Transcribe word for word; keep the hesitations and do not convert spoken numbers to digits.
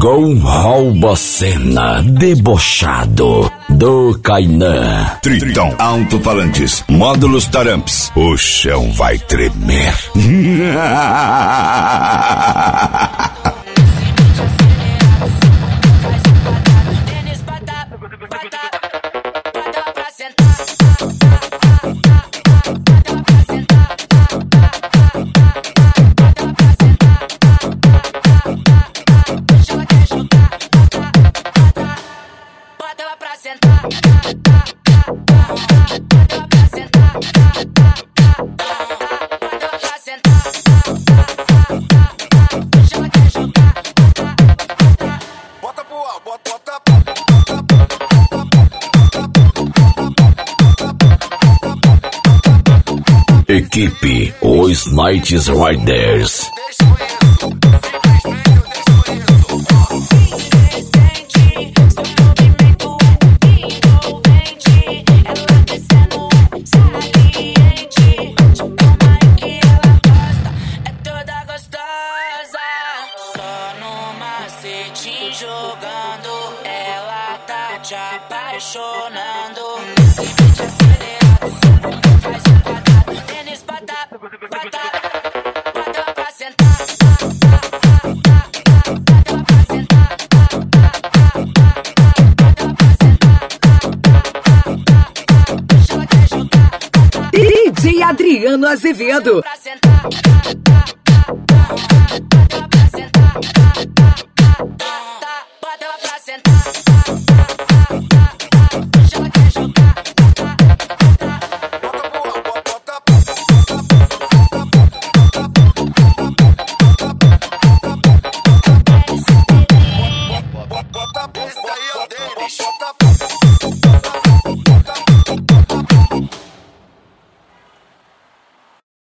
Chegou um rouba cena debochado do Kainan. Tritão Alto-Falantes, módulos Taramps. O chão vai tremer. Equipe Os Night Riders. Jogando, ela tá te apaixonando. Faz um quadrado, tênis bota, bota, bota pra sentar. Bota pra sentar. Bota pra sentar. Ela quer jogar. D J Adriano Azevedo. Pra sentar. Bota pra sentar. Bota ela pra sentar.